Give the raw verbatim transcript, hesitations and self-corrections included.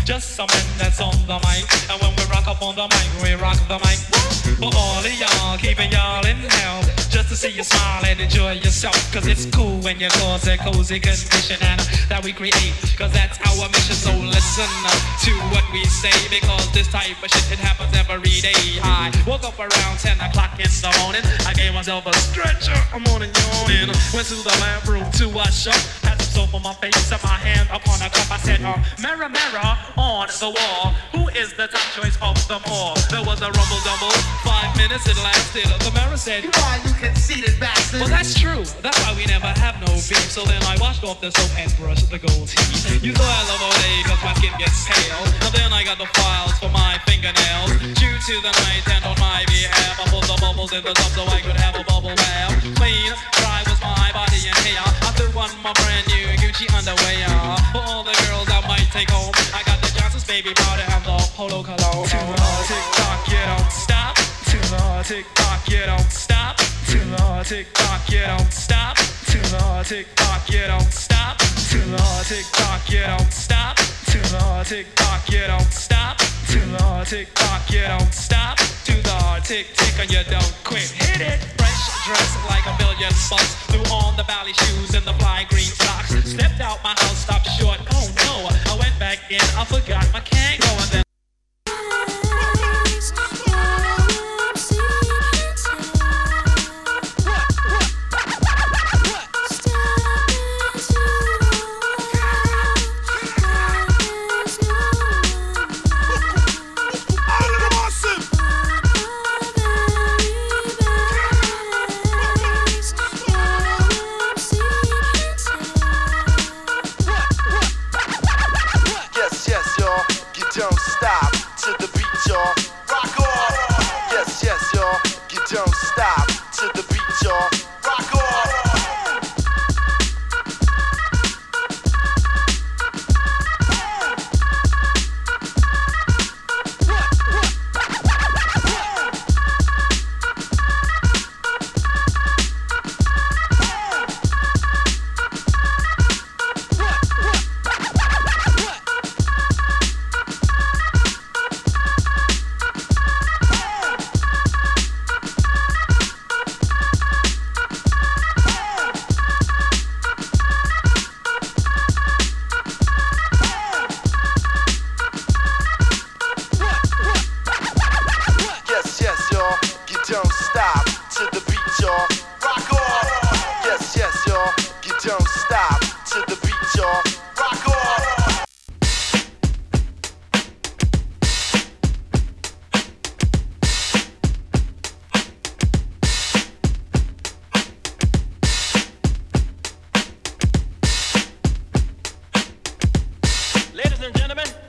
just some men that's on the mic. And when we rock up on the mic, we rock the mic. For all of y'all, keeping y'all in hell, just to see you smile and enjoy yourself. Cause it's cool when you cause a cozy condition and that we create, cause that's our mission. So listen to what we say, because this type of shit, it happens every day. I woke up around ten o'clock in the morning. I gave myself a stretcher, I'm on and yawning. Went to the bathroom to wash up, had some soap on my face, set my hand upon a cup. I said, uh, mirror, mirror on the wall, who is the top choice of them all? There was a rumble double, five minutes it lasted. The mirror said, you are you conceited bastard. well, that's true, that's why we never have no beef. So then I washed off the soap and brushed the gold teeth. You know I love all day cause my skin gets pale. And then I got the files for my fingernails. Due to the night and on my behalf, I pulled the bubbles in the tub so I could have a bubble bath. Clean, dry was my body and hair. I threw on my brand new Gucci underwear. For all the girls I might take home, I got the Johnson's baby powder and the Polo cologne. To the tick tock, you don't stop. To the tick tock, you don't stop. To the tick tock, you don't stop. To the tick tock, you don't stop. To the tick tock, you don't stop. To the tick tock, you don't stop. To the tick tock, you don't stop. To the tick tick and you don't quit. Hit it. Fresh dressed like a million bucks. Threw on the ballet shoes and the fly green socks. Stepped out my house, stopped short. Oh no, I went back in, I forgot my Kango and then Ladies and gentlemen,